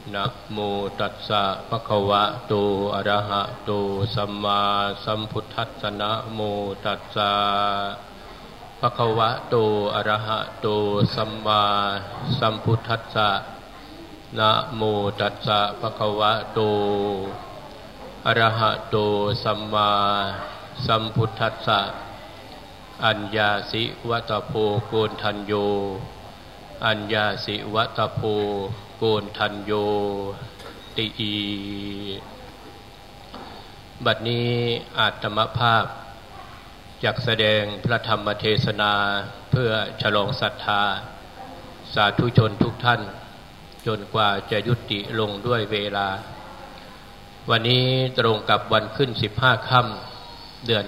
นะโมตัสสะภะคะวะโตอะระหะโตสัมมาสัมพุทธัสสะนะโมตัสสะภะคะวะโตอะระหะโตสัมมาสัมพุทธัสสะนะโมตัสสะภะคะวะโตอะระหะโตสัมมาสัมพุทธัสสะอัญญาสิวัตโพโกณทัญโยอัญญาสิวัตโพโกณทัญโยติอีบัดนี้อาตมภาพจักแสดงพระธรรมเทศนาเพื่อฉลองศรัทธาสาธุชนทุกท่านจนกว่าจะยุติลงด้วยเวลาวันนี้ตรงกับวันขึ้น15 ค่ำเดือน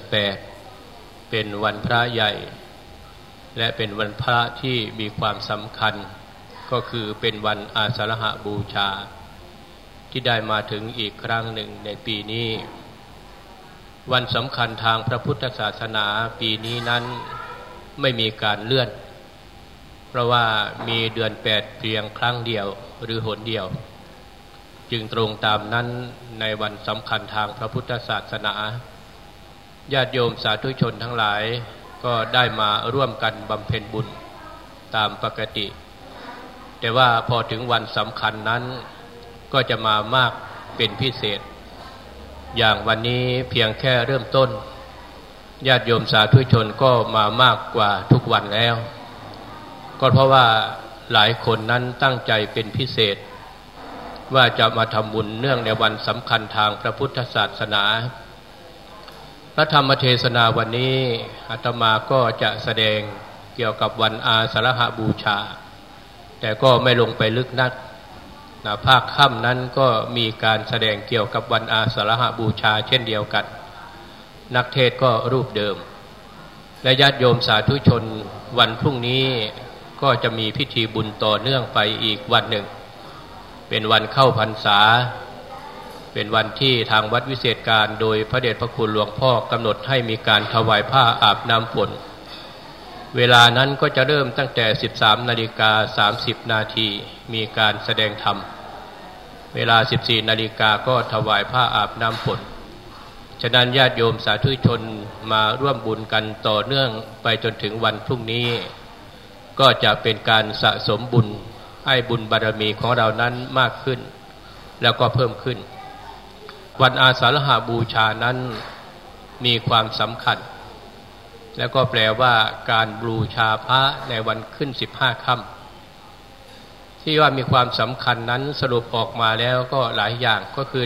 8เป็นวันพระใหญ่และเป็นวันพระที่มีความสำคัญก็คือเป็นวันอาสาฬหบูชาที่ได้มาถึงอีกครั้งหนึ่งในปีนี้วันสำคัญทางพระพุทธศาสนาปีนี้นั้นไม่มีการเลื่อนเพราะว่ามีเดือน8เพียงครั้งเดียวหรือหนเดียวจึงตรงตามนั้นในวันสำคัญทางพระพุทธศาสนาญาติโยมสาธุชนทั้งหลายก็ได้มาร่วมกันบำเพ็ญบุญตามปกติแต่ว่าพอถึงวันสำคัญนั้นก็จะมามากเป็นพิเศษอย่างวันนี้เพียงแค่เริ่มต้นญาติโยมสาธุชนก็มามากกว่าทุกวันแล้วก็เพราะว่าหลายคนนั้นตั้งใจเป็นพิเศษว่าจะมาทำบุญเนื่องในวันสำคัญทางพระพุทธศาสนาพระธรรมเทศนาวันนี้อาตมาก็จะแสดงเกี่ยวกับวันอาสาฬหบูชาแต่ก็ไม่ลงไปลึกนักภาคค่ำนั้นก็มีการแสดงเกี่ยวกับวันอาสาฬหบูชาเช่นเดียวกันนักเทศก็รูปเดิมและญาติโยมสาธุชนวันพรุ่งนี้ก็จะมีพิธีบุญต่อเนื่องไปอีกวันหนึ่งเป็นวันเข้าพรรษาเป็นวันที่ทางวัดวิเศษการโดยพระเดชพระคุณหลวงพ่อกำหนดให้มีการถวายผ้าอาบน้ำฝนเวลานั้นก็จะเริ่มตั้งแต่ 13:30 น.มีการแสดงธรรมเวลา 14 นาฬิกาก็ถวายผ้าอาบน้ำฝนฉะนั้นญาติโยมสาธุชนมาร่วมบุญกันต่อเนื่องไปจนถึงวันพรุ่งนี้ก็จะเป็นการสะสมบุญให้บุญบารมีของเรานั้นมากขึ้นแล้วก็เพิ่มขึ้นวันอาสาฬหบูชานั้นมีความสำคัญแล้วก็แปลว่าการบูชาพระในวันขึ้น15 ค่ำที่ว่ามีความสำคัญนั้นสรุปออกมาแล้วก็หลายอย่างก็คือ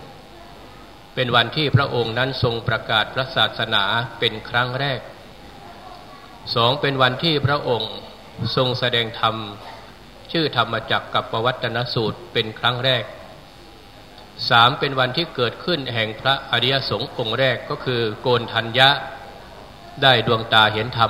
1. เป็นวันที่พระองค์นั้นทรงประกาศพระศาสนาเป็นครั้งแรก 2. เป็นวันที่พระองค์ทรงแสดงธรรมชื่อธรรมจักรกับปวัตตนสูตรเป็นครั้งแรก 3. เป็นวันที่เกิดขึ้นแห่งพระอริยสงฆ์องค์แรกก็คือโกณทัญญะได้ดวงตาเห็นธรรม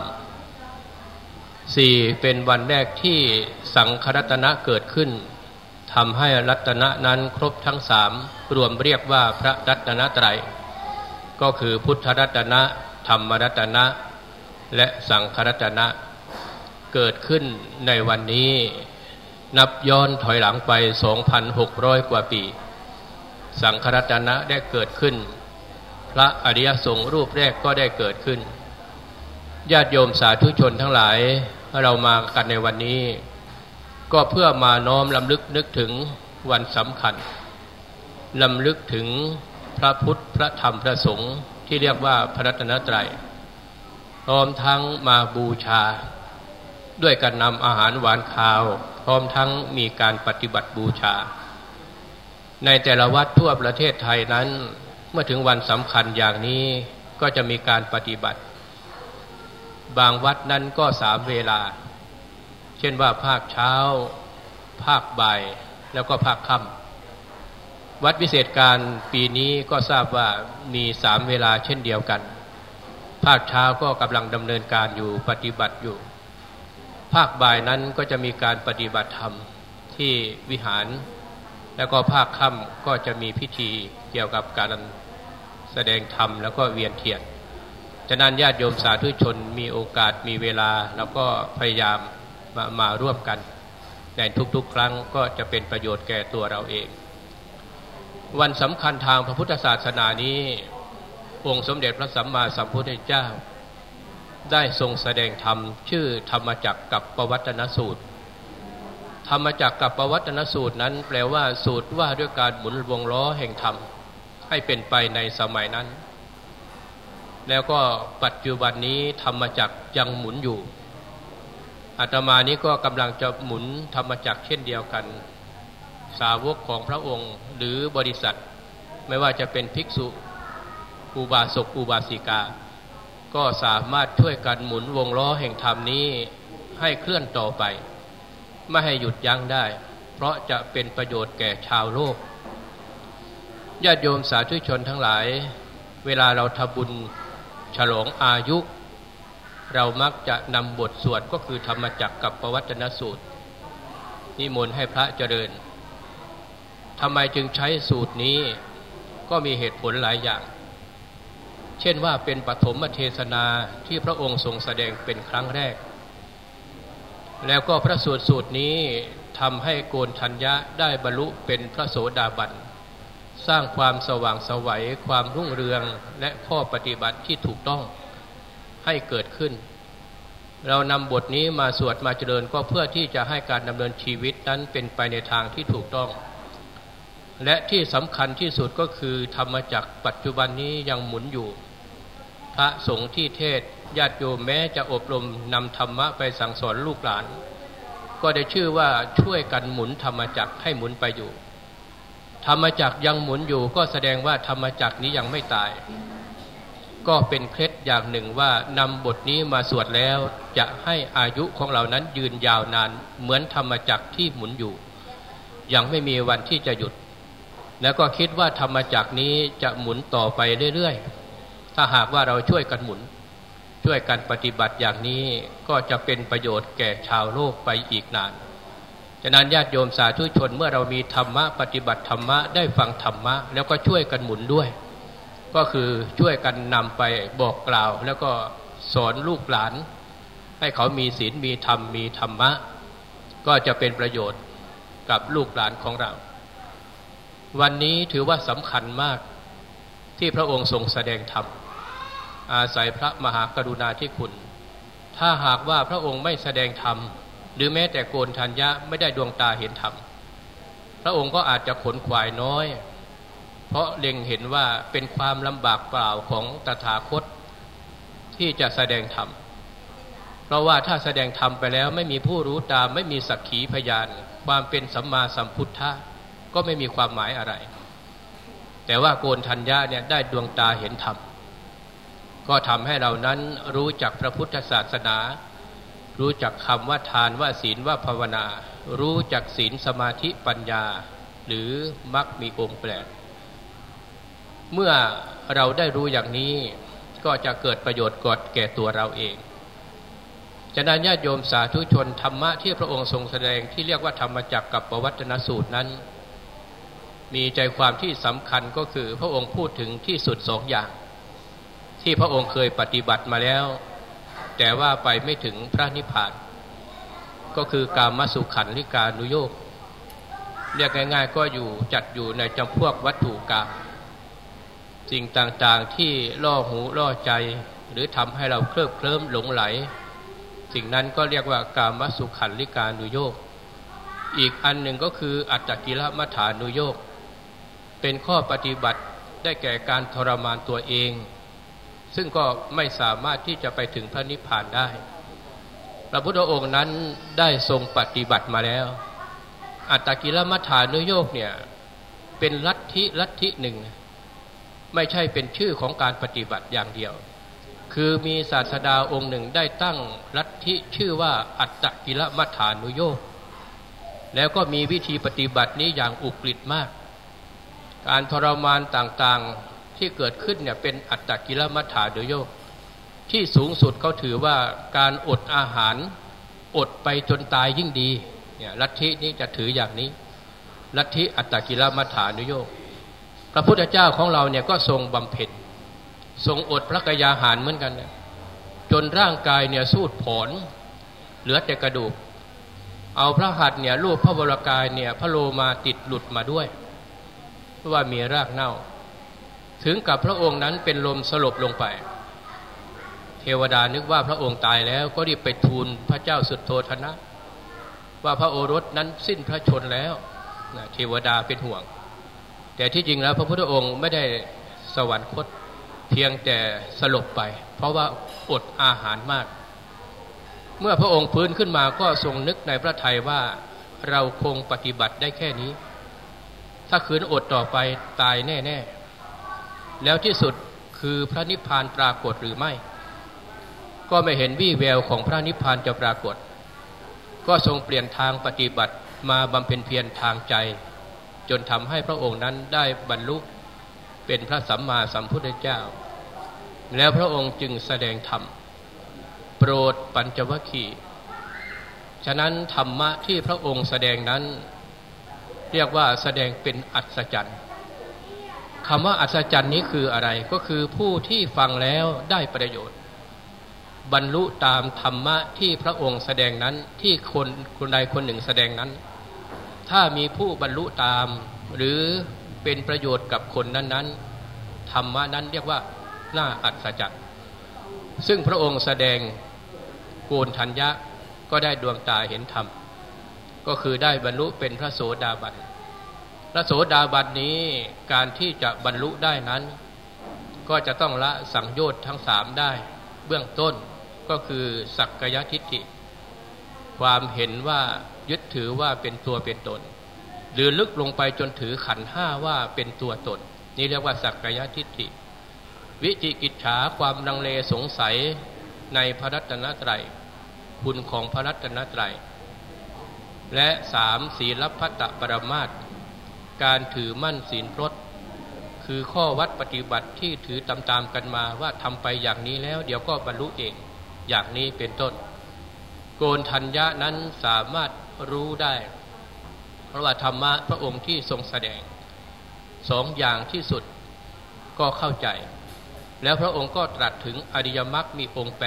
4. เป็นวันแรกที่สังฆรัตนะเกิดขึ้นทำให้รัตนะนั้นครบทั้ง3รวมเรียกว่าพระรัตนตรัยก็คือพุทธรัตนะธรรมรัตนะและสังฆรัตนะเกิดขึ้นในวันนี้นับย้อนถอยหลังไป 2,600 กว่าปีสังฆรัตนะได้เกิดขึ้นพระอริยสงฆ์รูปแรกก็ได้เกิดขึ้นญาติโยมสาธุชนทั้งหลายเรามากันในวันนี้ก็เพื่อมาน้อมรำลึกนึกถึงวันสำคัญรำลึกถึงพระพุทธพระธรรมพระสงฆ์ที่เรียกว่าพระรัตนตรัยพร้อมทั้งมาบูชาด้วยการนำอาหารหวานคาวพร้อมทั้งมีการปฏิบัติบูชาในแต่ละวัดทั่วประเทศไทยนั้นเมื่อถึงวันสำคัญอย่างนี้ก็จะมีการปฏิบัติบางวัดนั้นก็3 เวลาเช่นว่าภาคเช้าภาคบ่ายแล้วก็ภาคค่ำวัดวิเศษการปีนี้ก็ทราบว่ามี3 เวลาเช่นเดียวกันภาคเช้าก็กำลังดำเนินการอยู่ปฏิบัติอยู่ภาคบ่ายนั้นก็จะมีการปฏิบัติธรรมที่วิหารแล้วก็ภาคค่ำก็จะมีพิธีเกี่ยวกับการแสดงธรรมแล้วก็เวียนเทียนฉะนั้นญาติโยมสาธุชนมีโอกาสมีเวลาแล้วก็พยายามมาร่วมกันในทุกๆครั้งก็จะเป็นประโยชน์แก่ตัวเราเองวันสำคัญทางพระพุทธศาสนานี้องค์สมเด็จพระสัมมาสัมพุทธเจ้าได้ทรงแสดงธรรมชื่อธรรมจักรกับปวัตตนสูตรธรรมจักรกับปวัตตนสูตรนั้นแปลว่าสูตรว่าด้วยการหมุนวงล้อแห่งธรรมให้เป็นไปในสมัยนั้นแล้วก็ปัจจุบันนี้ธรรมจักรยังหมุนอยู่อาตมานี้ก็กำลังจะหมุนธรรมจักรเช่นเดียวกันสาวกของพระองค์หรือบริษัทไม่ว่าจะเป็นภิกษุอุบาสกอุบาสิกาก็สามารถช่วยกันหมุนวงล้อแห่งธรรมนี้ให้เคลื่อนต่อไปไม่ให้หยุดยั้งได้เพราะจะเป็นประโยชน์แก่ชาวโลกญาติโยมสาธุชนทั้งหลายเวลาเราทำบุญฉลองอายุเรามักจะนำบทสวดก็คือธรรมจักรกับปวัตตนสูตรนิมนต์ให้พระเจริญทำไมจึงใช้สูตรนี้ก็มีเหตุผลหลายอย่างเช่นว่าเป็นปฐมเทศนาที่พระองค์ทรงแสดงเป็นครั้งแรกแล้วก็พระสูตรนี้ทำให้โกณฑัญญะได้บรรลุเป็นพระโสดาบันสร้างความสว่างไสวความรุ่งเรืองและข้อปฏิบัติที่ถูกต้องให้เกิดขึ้นเรานำบทนี้มาสวดมาเจริญก็เพื่อที่จะให้การดำเนินชีวิตนั้นเป็นไปในทางที่ถูกต้องและที่สำคัญที่สุดก็คือธรรมจักรปัจจุบันนี้ยังหมุนอยู่พระสงฆ์ที่เทศญาติโยมแม้จะอบรมนำธรรมะไปสั่งสอนลูกหลานก็ได้ชื่อว่าช่วยกันหมุนธรรมจักรให้หมุนไปอยู่ธรรมจักรยังหมุนอยู่ก็แสดงว่าธรรมจักรนี้ยังไม่ตายก็เป็นเคล็ดอย่างหนึ่งว่านำบทนี้มาสวดแล้วจะให้อายุของเรานั้นยืนยาวนานเหมือนธรรมจักรที่หมุนอยู่ยังไม่มีวันที่จะหยุดแล้วก็คิดว่าธรรมจักรนี้จะหมุนต่อไปเรื่อยๆถ้าหากว่าเราช่วยกันหมุนช่วยกันปฏิบัติอย่างนี้ก็จะเป็นประโยชน์แก่ชาวโลกไปอีกนานฉะนั้นญาติโยมสาธุชนเมื่อเรามีธรรมะปฏิบัติธรรมะได้ฟังธรรมะแล้วก็ช่วยกันหมุนด้วยก็คือช่วยกันนำไปบอกกล่าวแล้วก็สอนลูกหลานให้เขามีศีลมีธรรมมีธรรมะก็จะเป็นประโยชน์กับลูกหลานของเราวันนี้ถือว่าสำคัญมากที่พระองค์ทรงแสดงธรรมอาศัยพระมหากรุณาธิคุณถ้าหากว่าพระองค์ไม่แสดงธรรมหรือแม้แต่โกณฑัญญะไม่ได้ดวงตาเห็นธรรมพระองค์ก็อาจจะขนขวายน้อยเพราะเล็งเห็นว่าเป็นความลำบากเปล่าของตถาคตที่จะแสดงธรรมเพราะว่าถ้าแสดงธรรมไปแล้วไม่มีผู้รู้ตามไม่มีสักขีพยานความเป็นสัมมาสัมพุทธะก็ไม่มีความหมายอะไรแต่ว่าโกณฑัญญะเนี่ยได้ดวงตาเห็นธรรมก็ทำให้เรานั้นรู้จักพระพุทธศาสนารู้จักคำว่าทานว่าศีลว่าภาวนารู้จักศีลสมาธิปัญญาหรือมรรคมีองค์8เมื่อเราได้รู้อย่างนี้ก็จะเกิดประโยชน์แก่ตัวเราเองฉะนั้นญาติโยมสาธุชนธรรมะที่พระองค์ทรงแสดงที่เรียกว่าธรรมจักรกับปวัตตนสูตรนั้นมีใจความที่สำคัญก็คือพระองค์พูดถึงที่สุด2 อย่างที่พระองค์เคยปฏิบัติมาแล้วแต่ว่าไปไม่ถึงพระนิพพานก็คือกามสุขันธิกานุโยคเรียกง่ายๆก็จัดอยู่ในจำพวกวัตถุกรรมสิ่งต่างๆที่ล่อหูล่อใจหรือทำให้เราเคลิบเคลิ้มหลงไหลสิ่งนั้นก็เรียกว่ากามสุขันธิกานุโยคอีกอันหนึ่งก็คืออัตตกิลมัฏฐานุโยคเป็นข้อปฏิบัติได้แก่การทรมานตัวเองซึ่งก็ไม่สามารถที่จะไปถึงพระนิพพานได้พระพุทธองค์นั้นได้ทรงปฏิบัติมาแล้วอัตตกิลมัฏฐานุโยคเนี่ยเป็นลัทธิหนึ่งไม่ใช่เป็นชื่อของการปฏิบัติอย่างเดียวคือมีศาสดาองค์หนึ่งได้ตั้งลัทธิชื่อว่าอัตตกิลมัฏฐานุโยคแล้วก็มีวิธีปฏิบัตินี้อย่างอุกฤษมากการทรมานต่างๆที่เกิดขึ้นเนี่ยเป็นอัตตกิลมัฏฐานุโยคที่สูงสุดเขาถือว่าการอดอาหารอดไปจนตายยิ่งดีเนี่ยลัทธินี้จะถืออย่างนี้ลัทธิอัตตกิลมัฏฐานุโยคพระพุทธเจ้าของเราเนี่ยก็ทรงบำเพ็ญทรงอดพระกยาหารเหมือนกันเนี่ยจนร่างกายเนี่ยสูดผอมเหลือแต่กระดูกเอาพระหัตถ์เนี่ยรูปพระวรกายเนี่ยพระโลมาติดหลุดมาด้วยเพราะว่ามีรากเน่าถึงกับพระองค์นั้นเป็นลมสลบลงไปเทวดานึกว่าพระองค์ตายแล้วก็รีบไปทูลพระเจ้าสุโธทนะว่าพระโอรสนั้นสิ้นพระชนแล้วเทวดาเป็นห่วงแต่ที่จริงแล้วพระพุทธองค์ไม่ได้สวรรคตเพียงแต่สลบไปเพราะว่าอดอาหารมากเมื่อพระองค์ฟื้นขึ้นมาก็ทรงนึกในพระทัยว่าเราคงปฏิบัติได้แค่นี้ถ้าขืนอดต่อไปตายแน่ๆแล้วที่สุดคือพระนิพพานปรากฏหรือไม่ก็ไม่เห็นวี่แววของพระนิพพานจะปรากฏก็ทรงเปลี่ยนทางปฏิบัติมาบำเพ็ญเพียรทางใจจนทำให้พระองค์นั้นได้บรรลุเป็นพระสัมมาสัมพุทธเจ้าแล้วพระองค์จึงแสดงธรรมโปรดปัญจวัคคีย์ฉะนั้นธรรมะที่พระองค์แสดงนั้นเรียกว่าแสดงเป็นอัศจรรย์คำว่าอัศจรรย์นี้คืออะไรก็คือผู้ที่ฟังแล้วได้ประโยชน์บรรลุตามธรรมะที่พระองค์แสดงนั้นที่คนใดคนหนึ่งแสดงนั้นถ้ามีผู้บรรลุตามหรือเป็นประโยชน์กับคนนั้นๆธรรมะนั้นเรียกว่าน่าอัศจรรย์ซึ่งพระองค์แสดงโกณฑัญญะก็ได้ดวงตาเห็นธรรมก็คือได้บรรลุเป็นพระโสดาบันพระโสดาบันนี้การที่จะบรรลุได้นั้นก็จะต้องละสังโยชน์ทั้งสามได้เบื้องต้นก็คือสักกายทิฏฐิความเห็นว่ายึดถือว่าเป็นตัวเป็นตนหรือลึกลงไปจนถือขันธ์ห้าว่าเป็นตัวตนนี่เรียกว่าสักกายทิฏฐิวิจิกิจฉาความลังเลสงสัยในพระรัตนตรัยคุณของพระรัตนตรัยและสามศีลพัตตปรมาสการถือมั่นศีลพรตคือข้อวัดปฏิบัติที่ถือตามๆกันมาว่าทำไปอย่างนี้แล้วเดี๋ยวก็บรรลุเองอย่างนี้เป็นต้นโกณฑัญญะนั้นสามารถรู้ได้เพราะว่าธรรมะพระองค์ที่ทรงแสดงสองอย่างที่สุดก็เข้าใจแล้วพระองค์ก็ตรัสถึงอริยมรรคมีองค์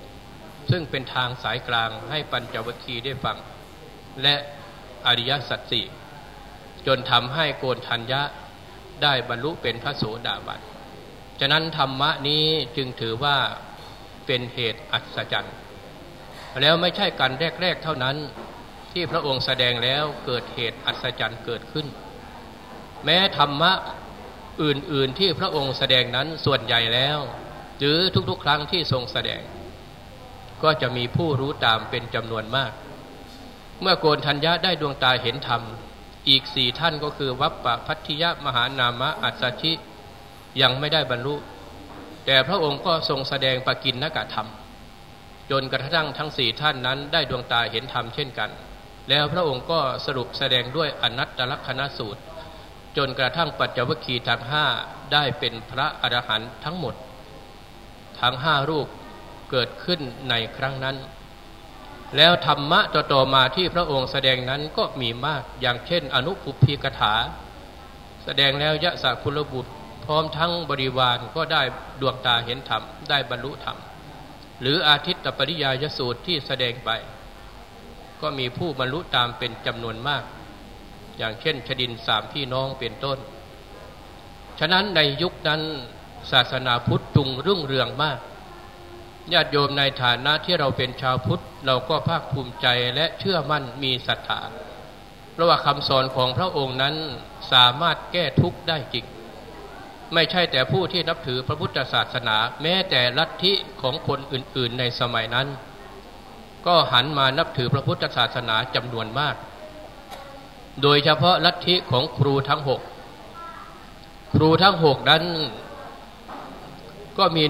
8ซึ่งเป็นทางสายกลางให้ปัญจวัคคีย์ได้ฟังและอริยสัจสี่จนทำให้โกณฑัญญะได้บรรลุเป็นพระโสดาบันฉะนั้นธรรมะนี้จึงถือว่าเป็นเหตุอัศจรรย์แล้วไม่ใช่การแรกๆเท่านั้นที่พระองค์แสดงแล้วเกิดเหตุอัศจรรย์เกิดขึ้นแม้ธรรมะอื่นๆที่พระองค์แสดงนั้นส่วนใหญ่แล้วหรือทุกๆครั้งที่ทรงแสดงก็จะมีผู้รู้ตามเป็นจำนวนมากเมื่อโกณฑัญญะได้ดวงตาเห็นธรรมอีก4ท่านก็คือวัปปพัทธิยมหานามะอัสสชิยังไม่ได้บรรลุแต่พระองค์ก็ทรงแสดงปกิณณกธรรมจนกระทั่งทั้ง4ท่านนั้นได้ดวงตาเห็นธรรมเช่นกันแล้วพระองค์ก็สรุปแสดงด้วยอนัตตลักขณสูตรจนกระทั่งปัญจวัคคีย์ทั้ง5ได้เป็นพระอรหันต์ทั้งหมดทั้ง5รูปเกิดขึ้นในครั้งนั้นแล้วธรรมะต่อมาที่พระองค์แสดงนั้นก็มีมากอย่างเช่นอนุปุพพิกถาแสดงแล้วยะสะคุลบุตรพร้อมทั้งบริวารก็ได้ดวงตาเห็นธรรมได้บรรลุธรรมหรืออาทิตตปริยายสูตรที่แสดงไปก็มีผู้บรรลุตามเป็นจำนวนมากอย่างเช่นชดิน3พี่น้องเป็นต้นฉะนั้นในยุคนั้นศาสนาพุทธรุ่งเรืองมากญาติโยมในฐานะที่เราเป็นชาวพุทธเราก็ภาคภูมิใจและเชื่อมั่นมีศรัทธาเพราะว่าคำสอนของพระองค์นั้นสามารถแก้ทุกข์ได้จริงไม่ใช่แต่ผู้ที่นับถือพระพุทธศาสนาแม้แต่ลัทธิของคนอื่นๆในสมัยนั้นก็หันมานับถือพระพุทธศาสนาจำนวนมากโดยเฉพาะลัทธิของครูทั้ง6ครูทั้ง6นั้นก็มี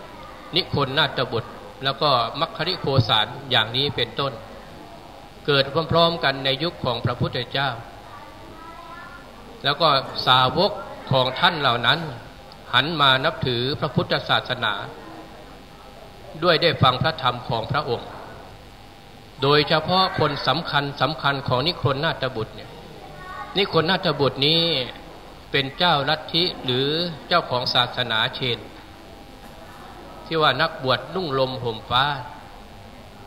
1นิคนนาถบุตรแล้วก็มัคคริโคสารอย่างนี้เป็นต้นเกิดพร้อมๆกันในยุคของพระพุทธเจ้าแล้วก็สาวกของท่านเหล่านั้นหันมานับถือพระพุทธศาสนาด้วยได้ฟังพระธรรมของพระองค์โดยเฉพาะคนสำคัญของนิคนนาถบุตรเนี่ยนิคนนาถบุตรนี้เป็นเจ้าลัทธิหรือเจ้าของศาสนาเชนที่ว่านักบวชนุ่งลมห่มฟ้า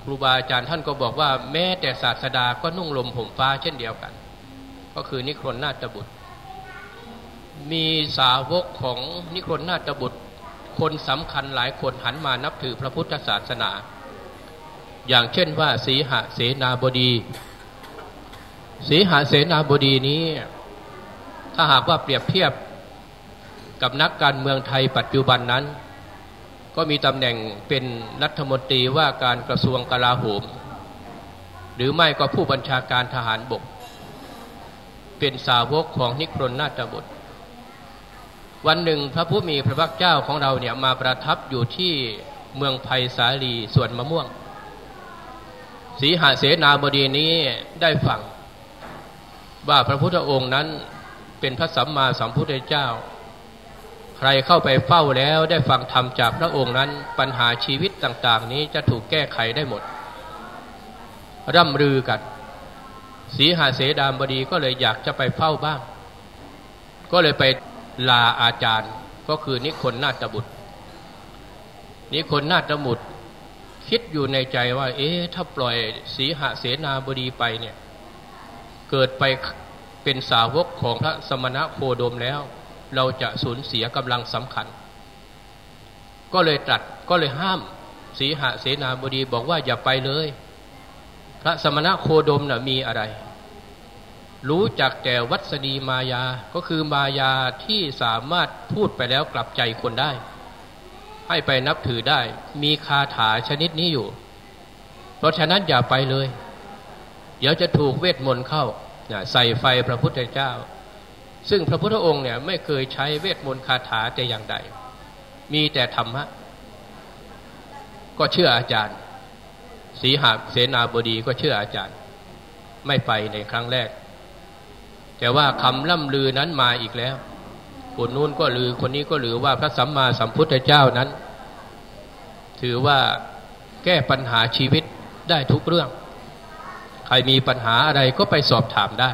ครูบาอาจารย์ท่านก็บอกว่าแม้แต่ศาสดาก็นุ่งห่มห่มฟ้าเช่นเดียวกันก็คือนิครนนาถบุตรมีสาวกของนิครนนาถบุตรคนสำคัญหลายคนหันมานับถือพระพุทธศาสนาอย่างเช่นว่าสีหเสนาบดีสีหเสนาบดีนี้ถ้าหากว่าเปรียบเทียบกับนักการเมืองไทยปัจจุบันนั้นก็มีตำแหน่งเป็นรัฐมนตรีว่าการกระทรวงกลาโหมหรือไม่ก็ผู้บัญชาการทหารบกเป็นสาวกของนิครนนาถบุตรวันหนึ่งพระผู้มีพระภาคเจ้าของเราเนี่ยมาประทับอยู่ที่เมืองไผ่สาลีสวนมะม่วงสีหเสนาบดีนี้ได้ฟังว่าพระพุทธองค์นั้นเป็นพระสัมมาสัมพุทธเจ้าใครเข้าไปเฝ้าแล้วได้ฟังธรรมจากพระองค์นั้นปัญหาชีวิตต่างๆนี้จะถูกแก้ไขได้หมดร่ำลือกันสีหเสนาบดีก็เลยอยากจะไปเฝ้าบ้างก็เลยไปลาอาจารย์ก็คือนิครนนาถบุตรนิครนนาถบุตรคิดอยู่ในใจว่าถ้าปล่อยสีหเสนาบดีไปเนี่ยเกิดไปเป็นสาวกของพระสมณโคดมแล้วเราจะสูญเสียกำลังสำคัญก็เลยห้ามสีหเสนาบดีบอกว่าอย่าไปเลยพระสมณโคดมน่ะมีอะไรรู้จักแต่วัสดีมายาก็คือมายาที่สามารถพูดไปแล้วกลับใจคนได้ให้ไปนับถือได้มีคาถาชนิดนี้อยู่เพราะฉะนั้นอย่าไปเลยเดี๋ยวจะถูกเวทมนต์เข้าใส่ไฟพระพุทธเจ้าซึ่งพระพุทธองค์เนี่ยไม่เคยใช้เวทมนต์คาถาแต่อย่างใดมีแต่ธรรมะก็เชื่ออาจารย์สีหเสนาบดีก็เชื่ออาจารย์ไม่ไปในครั้งแรกแต่ว่าคำล่ำลือนั้นมาอีกแล้วคนนู้นก็ลือคนนี้ก็ลือว่าพระสัมมาสัมพุทธเจ้านั้นถือว่าแก้ปัญหาชีวิตได้ทุกเรื่องใครมีปัญหาอะไรก็ไปสอบถามได้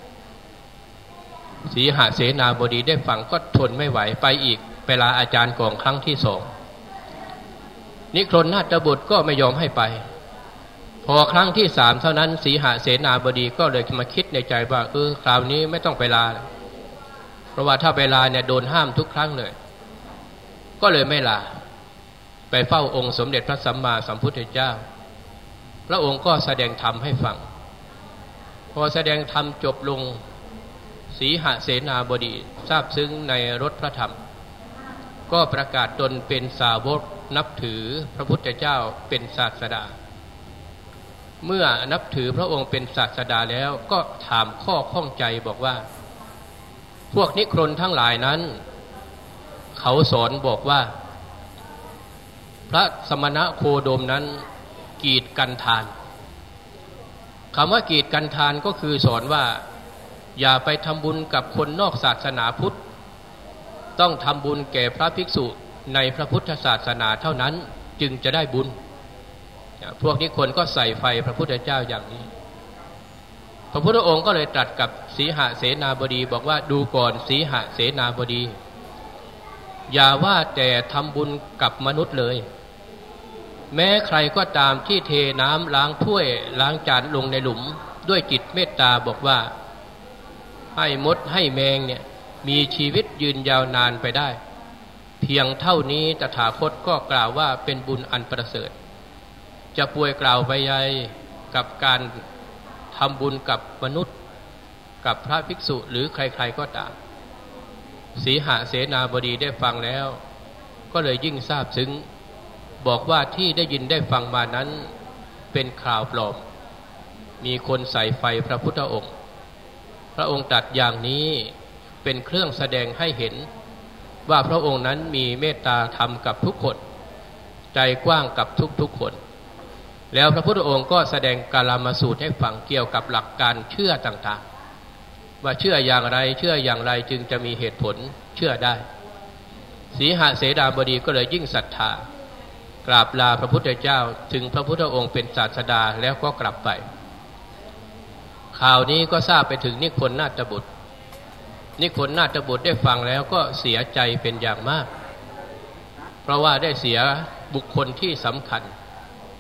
สีหเสนาบดีได้ฟังก็ทนไม่ไหวไปอีกไปลาอาจารย์ก่อนครั้งที่สองนิครนนาถบุตรก็ไม่ยอมให้ไปพอครั้งที่สามเท่านั้นสีหเสนาบดีก็เลยมาคิดในใจว่าคราวนี้ไม่ต้องไปลาเพราะว่าถ้าไปลาเนี่ยโดนห้ามทุกครั้งเลยก็เลยไม่ลาไปเฝ้าองค์สมเด็จพระสัมมาสัมพุทธเจ้าพระองค์ก็แสดงธรรมให้ฟังพอแสดงธรรมจบลงสีหเสนาบดีทราบซึ้งในรสพระธรรมก็ประกาศตนเป็นสาวกนับถือพระพุทธเจ้าเป็นศาสดาเมื่อนับถือพระองค์เป็นศาสดาแล้วก็ถามข้อข้องใจบอกว่าพวกนิครนทั้งหลายนั้นเขาสอนบอกว่าพระสมณโคดมนั้นกีดกันทานคำว่ากีดกันทานก็คือสอนว่าอย่าไปทำบุญกับคนนอกศาสนาพุทธต้องทำบุญแก่พระภิกษุในพระพุทธศาสนาเท่านั้นจึงจะได้บุญพวกนี้คนก็ใส่ไฟพระพุทธเจ้าอย่างนี้พระพุทธองค์ก็เลยตรัสกับสีหเสนาบดีบอกว่าดูก่อนสีหเสนาบดีอย่าว่าแต่ทำบุญกับมนุษย์เลยแม้ใครก็ตามที่เทน้ำล้างถ้วยล้างจานลงในหลุมด้วยจิตเมตตาบอกว่าให้มดให้แมงเนี่ยมีชีวิตยืนยาวนานไปได้เพียงเท่านี้ตถาคตก็กล่าวว่าเป็นบุญอันประเสริฐจะป่วยกล่าวไปใหญ่กับการทำบุญกับมนุษย์กับพระภิกษุหรือใครๆก็ตามสีหเสนาบดีได้ฟังแล้วก็เลยยิ่งซาบซึ้งบอกว่าที่ได้ยินได้ฟังมานั้นเป็นข่าวปลอมมีคนใส่ไฟพระพุทธองค์พระองค์ตรัสอย่างนี้เป็นเครื่องแสดงให้เห็นว่าพระองค์นั้นมีเมตตาธรรมกับทุกคนใจกว้างกับทุกๆคนแล้วพระพุทธองค์ก็แสดงกาลามสูตรให้ฟังเกี่ยวกับหลักการเชื่อต่างๆว่าเชื่ออย่างไรจึงจะมีเหตุผลเชื่อได้สีหเสนาบดีก็เลยยิ่งศรัทธากราบลาพระพุทธเจ้าถึงพระพุทธองค์เป็นศาสดาแล้วก็กลับไปข่าวนี้ก็ทราบไปถึงนิครนนาถบุตรได้ฟังแล้วก็เสียใจเป็นอย่างมากเพราะว่าได้เสียบุคคลที่สำคัญ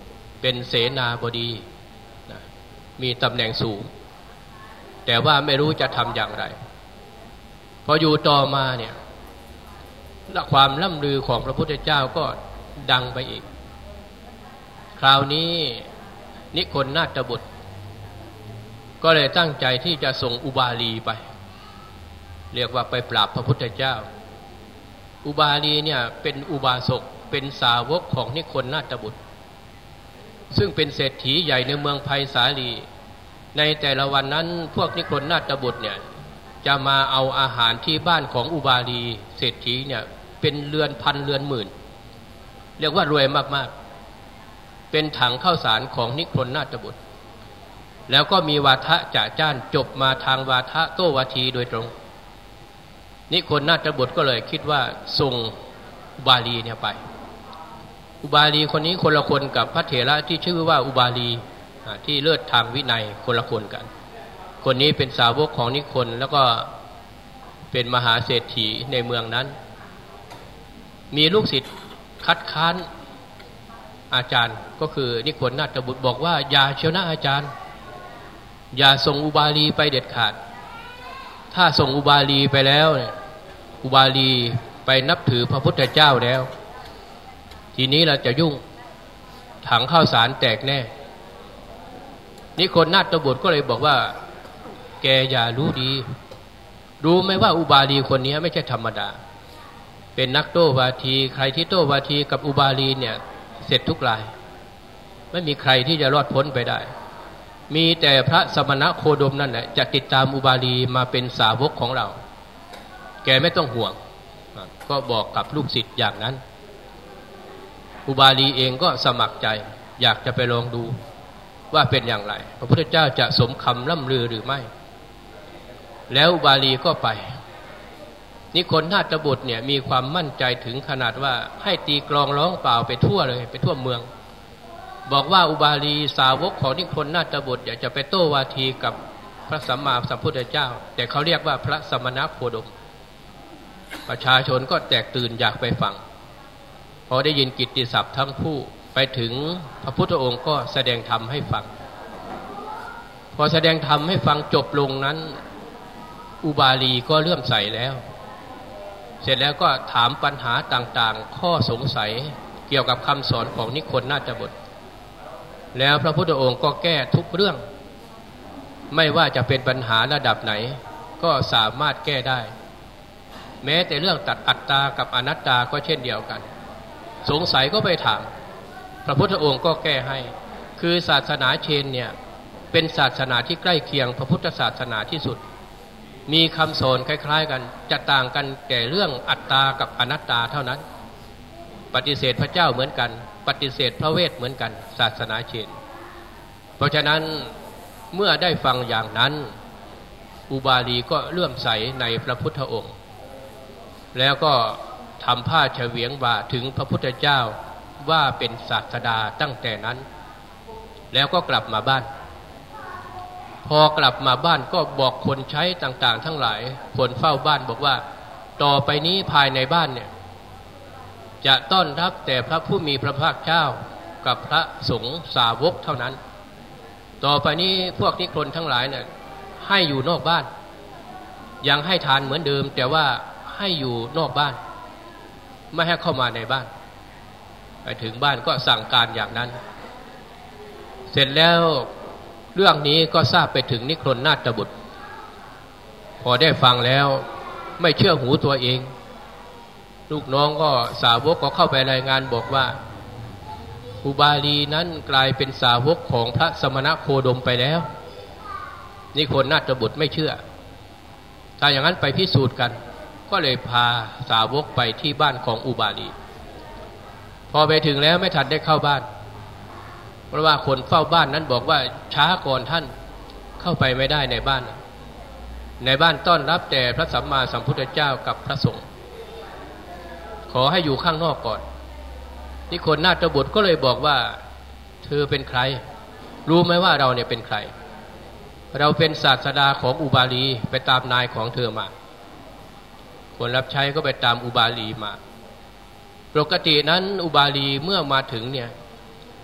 เป็นเสนาบดีนะมีตำแหน่งสูงแต่ว่าไม่รู้จะทำอย่างไรพออยู่ต่อมาเนี่ยความล่ำลือของพระพุทธเจ้าก็ดังไปอีกคราวนี้นิครนาถบุตรก็เลยตั้งใจที่จะส่งอุบาลีไปเรียกว่าไปปราบพระพุทธเจ้าอุบาลีเนี่ยเป็นอุบาสกเป็นสาวกของนิครนาถบุตรซึ่งเป็นเศรษฐีใหญ่ในเมืองไผ่สาลีในแต่ละวันนั้นพวกนิครนาถบุตรเนี่ยจะมาเอาอาหารที่บ้านของอุบาลีเศรษฐีเนี่ยเป็นเรือนพันเรือนหมื่นเรียกว่ารวยมากๆเป็นถังข้าวสารของนิครนาถบุตรแล้วก็มีวาทะจะจ้านจบมาทางวาทะโตวาทีโดยตรงนิครนาถบุตรก็เลยคิดว่าส่งอุบาลีเนี่ยไปอุบาลีคนนี้คนละคนกับพระเถระที่ชื่อว่าอุบาลีที่เลิศทางวินัยคนละคนกันคนนี้เป็นสาวกของนิครแล้วก็เป็นมหาเศรษฐีในเมืองนั้นมีลูกศิษย์คัดค้านอาจารย์ก็คือนิครนาถบุตรบอกว่าอย่าเชียวนะอาจารย์อย่าส่งอุบาลีไปเด็ดขาดถ้าส่งอุบาลีไปแล้วเนี่ยอุบาลีไปนับถือพระพุทธเจ้าแล้วทีนี้เราจะยุ่งถังข้าวสารแตกแน่นิครนาถบุตรก็เลยบอกว่าแกอย่ารู้ดีรู้ไหมว่าอุบาลีคนนี้ไม่ใช่ธรรมดาเป็นนักโต้วาทีใครที่โต้วาทีกับอุบาลีเนี่ยเสร็จทุกรายไม่มีใครที่จะรอดพ้นไปได้มีแต่พระสมณโคดมนั่นแหละจะติดตามอุบาลีมาเป็นสาวกของเราแกไม่ต้องห่วงก็บอกกับลูกศิษย์อย่างนั้นอุบาลีเองก็สมัครใจอยากจะไปลองดูว่าเป็นอย่างไรพระพุทธเจ้าจะสมคำล่ำลือหรือไม่แล้วอุบาลีก็ไปนิครนาถบุตรเนี่ยมีความมั่นใจถึงขนาดว่าให้ตีกลองร้องเปล่าไปทั่วเลยไปทั่วเมืองบอกว่าอุบาลีสาวกของนิครนาถบุตรอยากจะไปโต้วาทีกับพระสัมมาสัมพุทธเจ้าแต่เขาเรียกว่าพระสมณโคดมประชาชนก็แตกตื่นอยากไปฟังพอได้ยินกิตติศัพท์ทั้งคู่ไปถึงพระพุทธองค์ก็แสดงธรรมให้ฟังพอแสดงธรรมให้ฟังจบลงนั้นอุบาลีก็เลื่อมใสแล้วเสร็จแล้วก็ถามปัญหาต่างๆข้อสงสัยเกี่ยวกับคำสอนของนิครนาถบุตรแล้วพระพุทธองค์ก็แก้ทุกเรื่องไม่ว่าจะเป็นปัญหาระดับไหนก็สามารถแก้ได้แม้แต่เรื่องตัดอัตตากับอนัตตาก็เช่นเดียวกันสงสัยก็ไปถามพระพุทธองค์ก็แก้ให้คือศาสนาเชนเนี่ยเป็นศาสนาที่ใกล้เคียงพระพุทธศาสนาที่สุดมีคำสอนคล้ายๆกันจะต่างกันแต่เรื่องอัตตากับอนัตตาเท่านั้นปฏิเสธพระเจ้าเหมือนกันปฏิเสธพระเวทเหมือนกันศาสนาเชนเพราะฉะนั้นเมื่อได้ฟังอย่างนั้นอุบาลีก็เลื่อมใสในพระพุทธองค์แล้วก็ทำผ้าเฉวียงบ่าถึงพระพุทธเจ้าว่าเป็นศาสดาตั้งแต่นั้นแล้วก็กลับมาบ้านพอกลับมาบ้านก็บอกคนใช้ต่างๆทั้งหลายคนเฝ้าบ้านบอกว่าต่อไปนี้ภายในบ้านเนี่ยจะต้อนรับแต่พระผู้มีพระภาคเจ้ากับพระสงฆ์สาวกเท่านั้นต่อไปนี้พวกนิครนทั้งหลายเนี่ยให้อยู่นอกบ้านยังให้ทานเหมือนเดิมแต่ว่าให้อยู่นอกบ้านไม่ให้เข้ามาในบ้านไปถึงบ้านก็สั่งการอย่างนั้นเสร็จแล้วเรื่องนี้ก็ทราบไปถึงนิครนาถบุตรพอได้ฟังแล้วไม่เชื่อหูตัวเองลูกน้องก็สาวกก็เข้าไปรายงานบอกว่าอุบาลีนั้นกลายเป็นสาวกของพระสมณโคดมไปแล้วนิครนาถบุตรไม่เชื่อถ้าอย่างนั้นไปพิสูจน์กันก็เลยพาสาวกไปที่บ้านของอุบาลีพอไปถึงแล้วไม่ทันได้เข้าบ้านเพราะว่าคนเฝ้าบ้านนั้นบอกว่าช้าก่อนท่านเข้าไปไม่ได้ในบ้านต้อนรับแต่พระสัมมาสัมพุทธเจ้ากับพระสงฆ์ขอให้อยู่ข้างนอกก่อนนิครนาถบุตรก็เลยบอกว่าเธอเป็นใครรู้ไหมว่าเราเนี่ยเป็นใครเราเป็นศาสดาของอุบาลีไปตามนายของเธอมาคนรับใช้ก็ไปตามอุบาลีมาปกตินั้นอุบาลีเมื่อมาถึงเนี่ย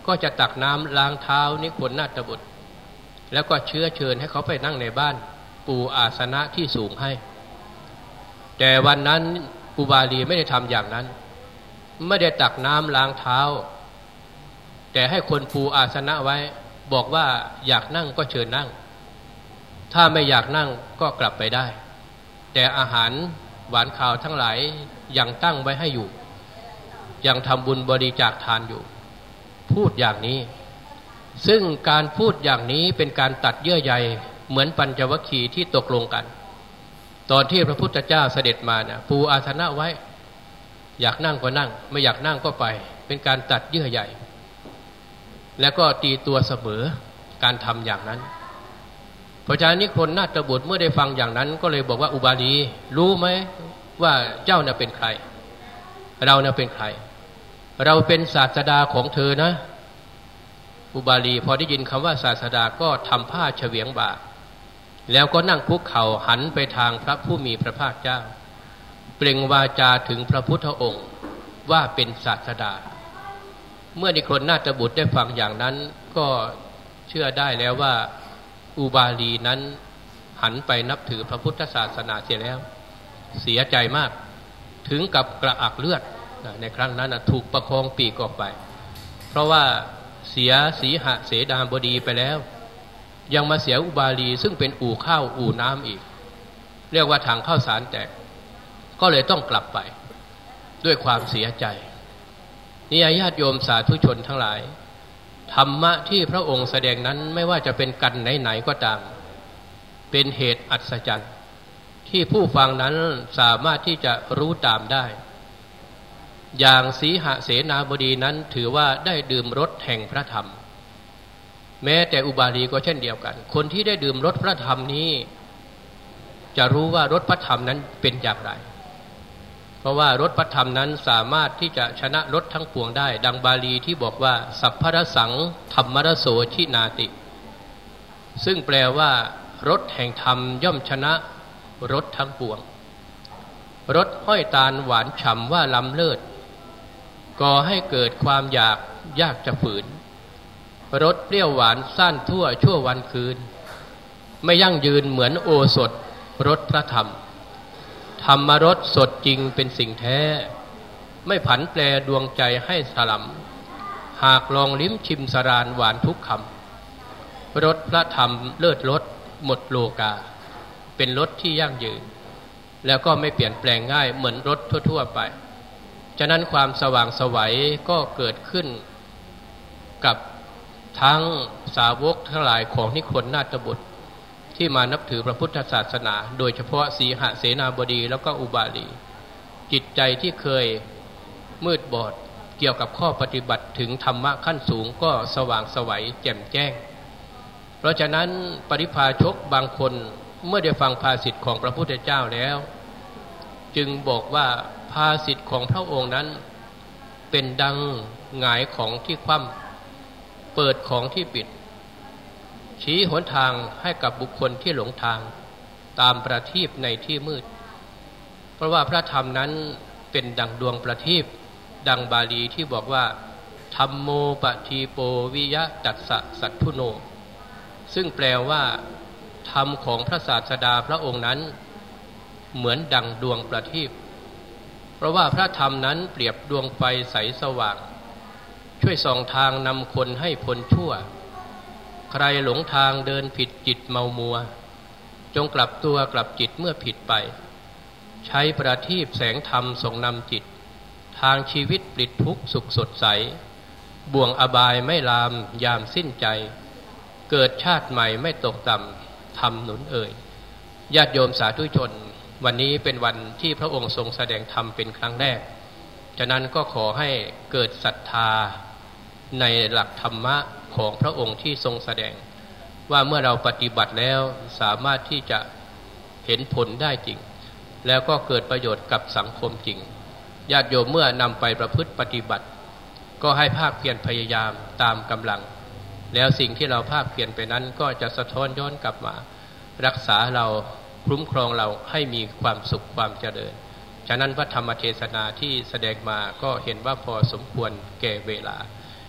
ก็จะตักน้ำล้างเท้านิพนธ์นาถบุตรแล้วก็เชิญให้เขาไปนั่งในบ้านปูอาสนะที่สูงให้แต่วันนั้นอุบาลีไม่ได้ทำอย่างนั้นไม่ได้ตักน้ำล้างเท้าแต่ให้คนปูอาสนะไว้บอกว่าอยากนั่งก็เชิญนั่งถ้าไม่อยากนั่งก็กลับไปได้แต่อาหารหวานข้าวทั้งหลายยังตั้งไว้ให้อยู่ยังทำบุญบริจาคทานอยู่พูดอย่างนี้ซึ่งการพูดอย่างนี้เป็นการตัดเยื่อใยเหมือนปัญจวัคคีย์ที่ตกลงกันตอนที่พระพุทธเจ้าเสด็จมาเนี่ยปูอาสนะไว้อยากนั่งก็นั่งไม่อยากนั่งก็ไปเป็นการตัดเยื่อใยแล้วก็ตีตัวเสมอการทำอย่างนั้นพระเจ้านิพนธ์นาถบุตรเมื่อได้ฟังอย่างนั้นก็เลยบอกว่าอุบาลีรู้ไหมว่าเจ้าน่ะเป็นใครเราน่ะเป็นใครเราเป็นศาสดาของเธอนะอุบาลีพอได้ยินคำว่าศาสดาก็ทำผ้าเฉวียงบ่าแล้วก็นั่งคุกเข่าหันไปทางพระผู้มีพระภาคเจ้าเปล่งวาจาถึงพระพุทธองค์ว่าเป็นศาสดาเมื่อนิพนธ์นาถบุตรได้ฟังอย่างนั้นก็เชื่อได้แล้วว่าอุบาลีนั้นหันไปนับถือพระพุทธศาสนาเสียแล้วเสียใจมากถึงกับกระอักเลือดในครั้งนั้นถูกประคองปีกออกไปเพราะว่าเสียสีหเสนาบดีไปแล้วยังมาเสียอุบาลีซึ่งเป็นอู่ข้าวอู่น้ำอีกเรียกว่าทางข้าวสารแตกก็เลยต้องกลับไปด้วยความเสียใจนี่ญาติโยมสาธุชนทั้งหลายธรรมะที่พระองค์แสดงนั้นไม่ว่าจะเป็นกันไหนๆก็ตามเป็นเหตุอัศจรรย์ที่ผู้ฟังนั้นสามารถที่จะรู้ตามได้อย่างสีหเสนาบดีนั้นถือว่าได้ดื่มรสแห่งพระธรรมแม้แต่อุบาลีก็เช่นเดียวกันคนที่ได้ดื่มรสพระธรรมนี้จะรู้ว่ารสพระธรรมนั้นเป็นอย่างไรเพราะว่ารสพระธรรมนั้นสามารถที่จะชนะรสทั้งปวงได้ดังบาลีที่บอกว่าสัพพรสังธรรมรโสชินาติซึ่งแปลว่ารสแห่งธรรมย่อมชนะรสทั้งปวงรสห้อยตาลหวานฉ่ำว่าล้ำเลิศก่อให้เกิดความอยากยากจะฝืนรสเปรี้ยวหวานซ่านทั่วชั่ววันคืนไม่ยั่งยืนเหมือนโอสถรสพระธรรมธรรมรสสดจริงเป็นสิ่งแท้ไม่ผันแปรดวงใจให้สลัมหากลองลิ้มชิมสรานหวานทุกคำรสพระธรรมเลิศรสหมดโลกาเป็นรสที่ยั่งยืนแล้วก็ไม่เปลี่ยนแปลงง่ายเหมือนรสทั่วๆไปฉะนั้นความสว่างไสวก็เกิดขึ้นกับทั้งสาวกทั้งหลายของนิพนธ์นาถบุตรที่มานับถือพระพุทธศาสนาโดยเฉพาะสีหเสนาบดีแล้วก็อุบาลีจิตใจที่เคยมืดบอดเกี่ยวกับข้อปฏิบัติถึงธรรมะขั้นสูงก็สว่างไสวแจ่มแจ้งเพราะฉะนั้นปริพาชกบางคนเมื่อได้ฟังภาษิตของพระพุทธเจ้าแล้วจึงบอกว่าภาษิตของพระองค์นั้นเป็นดังหงายของที่คว่ำเปิดของที่ปิดชี้หนทางให้กับบุคคลที่หลงทางตามประทีปในที่มืดเพราะว่าพระธรรมนั้นเป็นดังดวงประทีปดังบาลีที่บอกว่าธัมโมปทีโปวิยะตัสสะสัทธุโนซึ่งแปลว่าธรรมของพระศาสดาพระองค์นั้นเหมือนดังดวงประทีปเพราะว่าพระธรรมนั้นเปรียบดวงไฟใสสว่างช่วยส่องทางนำคนให้พ้นชั่วใครหลงทางเดินผิดจิตเมามัวจงกลับตัวกลับจิตเมื่อผิดไปใช้ประทีปแสงธรรมส่งนำจิตทางชีวิตปลิดทุกข์สุขสดใสบ่วงอบายไม่ลามยามสิ้นใจเกิดชาติใหม่ไม่ตกต่ำทำหนุนเอ่ยญาติโยมสาธุชนวันนี้เป็นวันที่พระองค์ทรงแสดงธรรมเป็นครั้งแรกฉะนั้นก็ขอให้เกิดศรัทธาในหลักธรรมะของพระองค์ที่ทรงแสดงว่าเมื่อเราปฏิบัติแล้วสามารถที่จะเห็นผลได้จริงแล้วก็เกิดประโยชน์กับสังคมจริงญาติโยมเมื่อนำไปประพฤติปฏิบัติก็ให้ภาคเพียรพยายามตามกำลังแล้วสิ่งที่เราภาคเพียรไปนั้นก็จะสะท้อนย้อนกลับมารักษาเราคุ้มครองเราให้มีความสุขความเจริญฉะนั้นพระธรรมเทศนาที่แสดงมาก็เห็นว่าพอสมควรแก่เวลา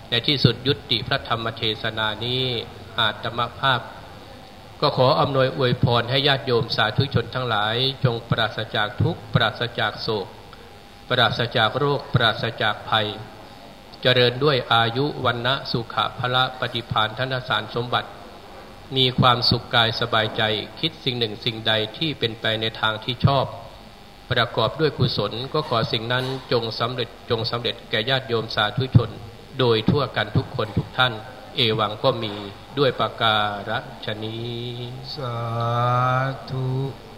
ในที่สุดยุติพระธรรมเทศนานี้อาตมภาพก็ขออำนวยอวยพรให้ญาติโยมสาธุชนทั้งหลายจงปราศจากทุกข์ปราศจากโศกปราศจากโรคปราศจากภัยเจริญด้วยอายุวันนะสุขะพละปฏิภาณธนสารสมบัติมีความสุขกายสบายใจคิดสิ่งหนึ่งสิ่งใดที่เป็นไปในทางที่ชอบประกอบด้วยกุศลก็ขอสิ่งนั้นจงสำเร็จแก่ญาติโยมสาธุชนโดยทั่วกันทุกคนทุกท่านเอวังก็มีด้วยประการฉะนี้สาธุ